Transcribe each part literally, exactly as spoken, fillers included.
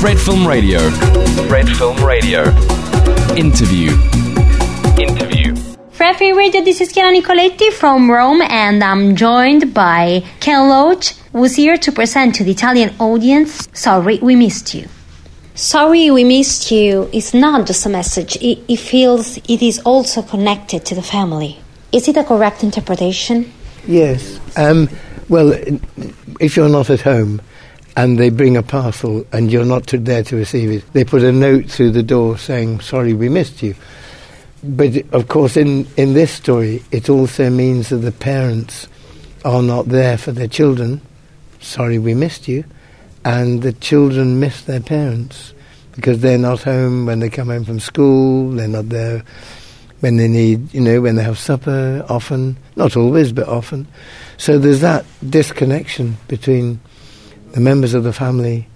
Red Film Radio. Red Film Radio. Interview. Interview. Red Film Radio, this is Chiara Nicoletti from Rome, and I'm joined by Ken Loach, who's here to present to the Italian audience, Sorry We Missed You. Sorry We Missed You is not just a message. It, it feels it is also connected to the family. Is it a correct interpretation? Yes. Um, well, if you're not at home and they bring a parcel and you're not to, there to receive it, they put a note through the door saying, sorry, we missed you. But, of course, in, in this story, it also means that the parents are not there for their children. Sorry, we missed you. And the children miss their parents because they're not home when they come home from school. They're not there when they need, you know, when they have supper, often. Not always, but often. So there's that disconnection between the members of the family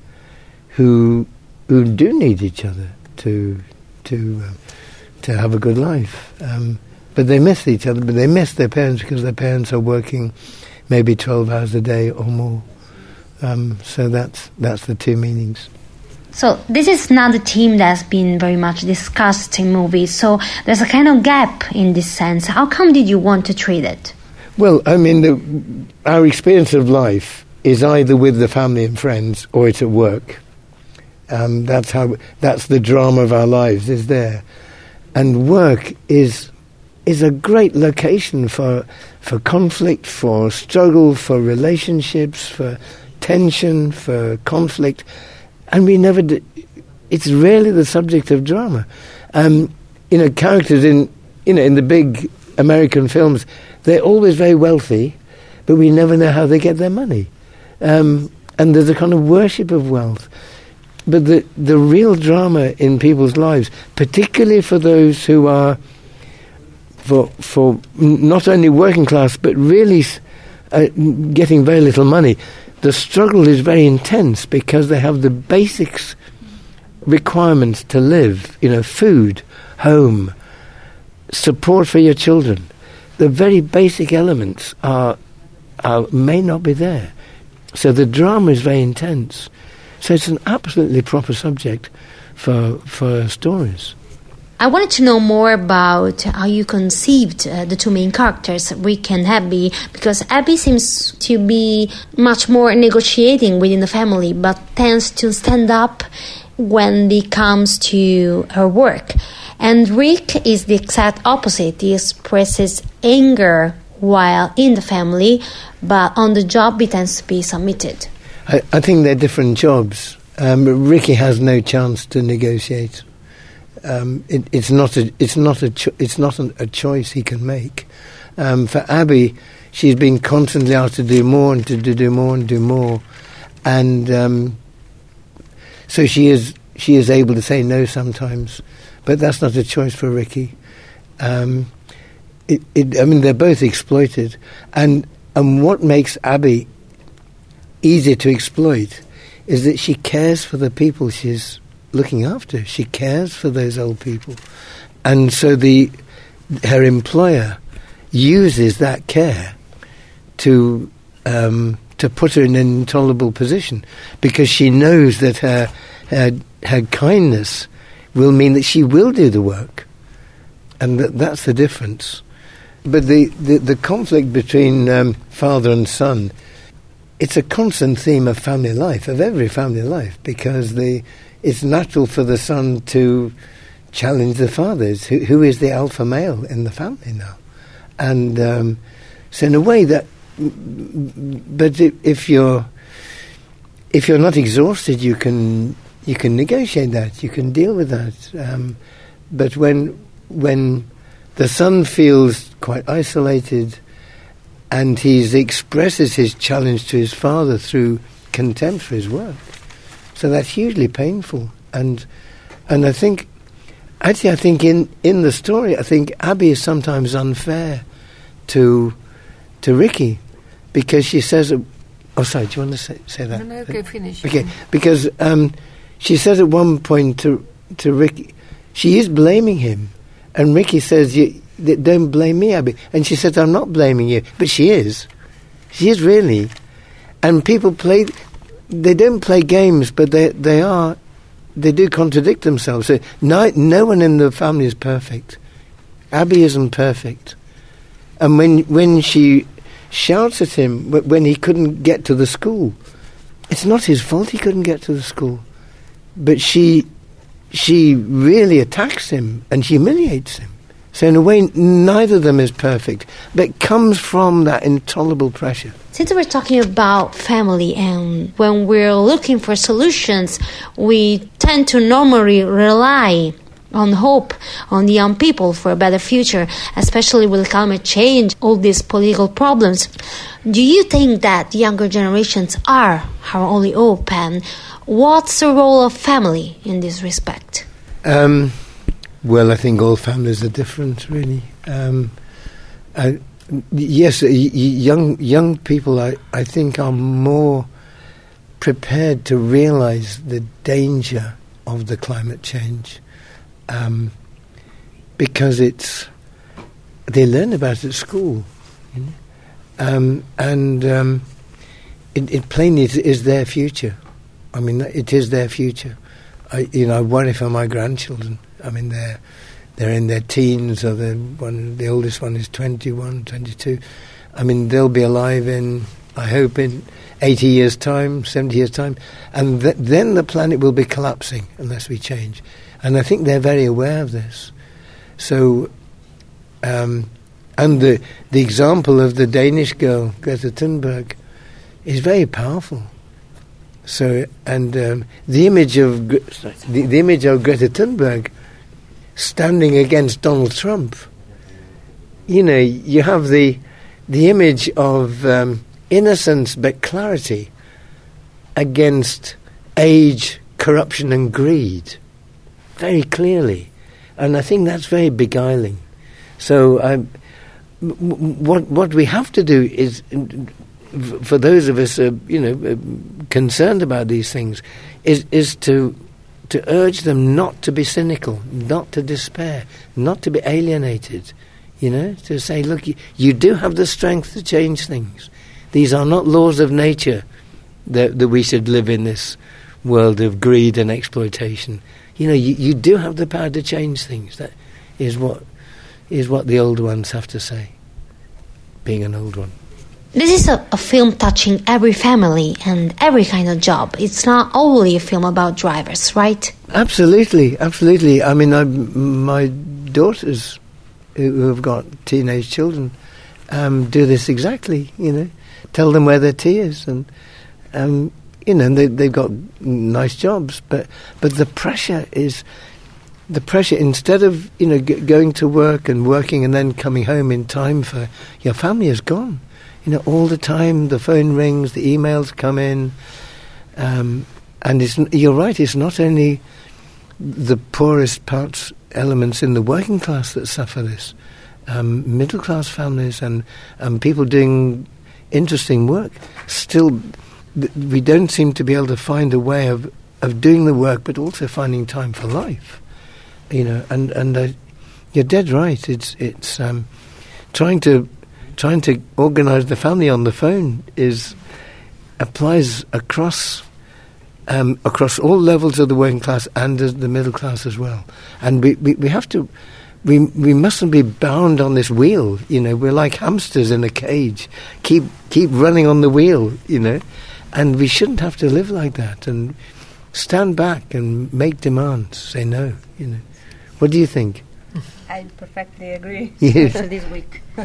who who do need each other to to uh, to have a good life. Um, but they miss each other, but they miss their parents because their parents are working maybe twelve hours a day or more. Um, so that's that's the two meanings. So this is not a theme that's been very much discussed in movies. So there's a kind of gap in this sense. How come did you want to treat it? Well, I mean, the, our experience of life is either with the family and friends or it's at work. Um, that's how. That's the drama of our lives is there, and work is is a great location for for conflict, for struggle, for relationships, for tension, for conflict, and we never. D- it's rarely the subject of drama. Um, you know, characters in you know in the big American films, they're always very wealthy, but we never know how they get their money. Um, and there's a kind of worship of wealth. But the the real drama in people's lives, particularly for those who are for for not only working class but really uh, getting very little money, the struggle is very intense because they have the basics requirements to live. You know, food, home, support for your children. The very basic elements are, are may not be there. So the drama is very intense. So it's an absolutely proper subject for for stories. I wanted to know more about how you conceived uh, the two main characters, Rick and Abby, because Abby seems to be much more negotiating within the family, but tends to stand up when it comes to her work. And Rick is the exact opposite. He expresses anger while in the family, but on the job he tends to be submitted. I, I think they're different jobs. Um, Ricky has no chance to negotiate. Um, it, it's not a it's not a cho- it's not an, a choice he can make. Um, for Abby, she's been constantly asked to do more and to, to do more and do more, and um, so she is she is able to say no sometimes, but that's not a choice for Ricky. Um, it, it, I mean, they're both exploited, and and what makes Abby easier to exploit is that she cares for the people she's looking after. She cares for those old people, and so the her employer uses that care to um, to put her in an intolerable position because she knows that her her, her kindness will mean that she will do the work, and that, that's the difference. But the, the, the conflict between um, father and son, it's a constant theme of family life, of every family life, because the it's natural for the son to challenge the fathers, who, who is the alpha male in the family now. And um, so in a way that, but if you're if you're not exhausted, you can you can negotiate that, you can deal with that. Um, but when when the son feels quite isolated, and he expresses his challenge to his father through contempt for his work, so that's hugely painful. And and I think, actually, I think in, in the story, I think Abby is sometimes unfair to to Ricky, because she says, oh, sorry, do you want to say, say that? No, no, okay, finish. Okay, because um, she says at one point to to Ricky, she is blaming him, and Ricky says, you, don't blame me, Abby. And she says, I'm not blaming you. But she is. She is really. And people play, they don't play games, but they they are they do contradict themselves. So no, no one in the family is perfect. Abby isn't perfect. And when when she shouts at him when he couldn't get to the school, it's not his fault he couldn't get to the school. But she she really attacks him and humiliates him. So in a way, neither of them is perfect, but comes from that intolerable pressure. Since we're talking about family, and when we're looking for solutions, we tend to normally rely on hope, on the young people for a better future, especially with climate change, all these political problems. Do you think that younger generations are our only hope, and what's the role of family in this respect? Um, well, I think all families are different, really. Um, I, yes, y- young young people, I, I think, are more prepared to realise the danger of the climate change. Um, because it's they learn about it at school, you know? um, and um, it, it plainly is, is their future. I mean, it is their future. I, you know, I worry for my grandchildren. I mean, they're they're in their teens, or the one, the oldest one is twenty-one, twenty-two. I mean, they'll be alive in, I hope, in eighty years' time, seventy years' time, and th- then the planet will be collapsing unless we change. And I think they're very aware of this. So, um, and the the example of the Danish girl, Greta Thunberg, is very powerful. So, and um, the image of the, the image of Greta Thunberg standing against Donald Trump, you know, you have the the image of um, innocence but clarity against age, corruption, and greed. Very clearly, and I think that's very beguiling. So, um, w- what what we have to do is, for those of us, uh, you know, uh, concerned about these things, is is to to urge them not to be cynical, not to despair, not to be alienated. You know, to say, look, you, you do have the strength to change things. These are not laws of nature that that we should live in this world of greed and exploitation. You know, you, you do have the power to change things. That is what is what the old ones have to say, being an old one. This is a, a film touching every family and every kind of job. It's not only a film about drivers, right? Absolutely, absolutely. I mean, I, my daughters, who have got teenage children, um, do this exactly, you know. Tell them where their tea is, and um you know, they, they've got nice jobs, but but the pressure is, the pressure, instead of, you know, g- going to work and working and then coming home in time for your family, is gone. You know, all the time the phone rings, the emails come in, um, and it's, you're right, it's not only the poorest parts, elements in the working class that suffer this. Um, middle class families and, and people doing interesting work still... We don't seem to be able to find a way of, of doing the work, but also finding time for life, you know. And and uh, you're dead right. It's it's um, trying to trying to organise the family on the phone is applies across um, across all levels of the working class and the middle class as well. And we, we, we have to we we mustn't be bound on this wheel. You know, we're like hamsters in a cage. Keep keep running on the wheel. You know. And we shouldn't have to live like that, and stand back and make demands, say no, you know. What do you think? I perfectly agree, Yes. especially this week. no,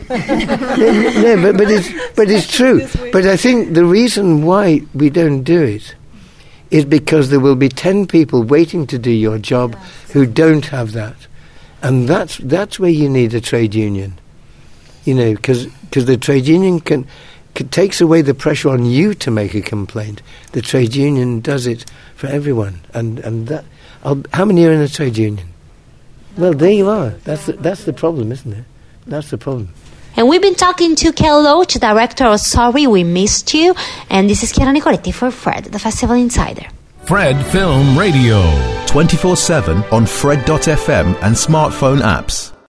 no, but, but, it's, but it's true. But I think the reason why we don't do it is because there will be ten people waiting to do your job who don't have that. And that's that's where you need a trade union, you know, because the trade union can... It takes away the pressure on you to make a complaint. The trade union does it for everyone, and and that. I'll, how many are in a trade union? Well, there you are. That's the, that's the problem, isn't it? That's the problem. And we've been talking to Kel Loach, director of Sorry We Missed You, and this is Chiara Nicoletti for Fred, the Festival Insider. Fred Film Radio. twenty-four seven on Fred dot f m and smartphone apps.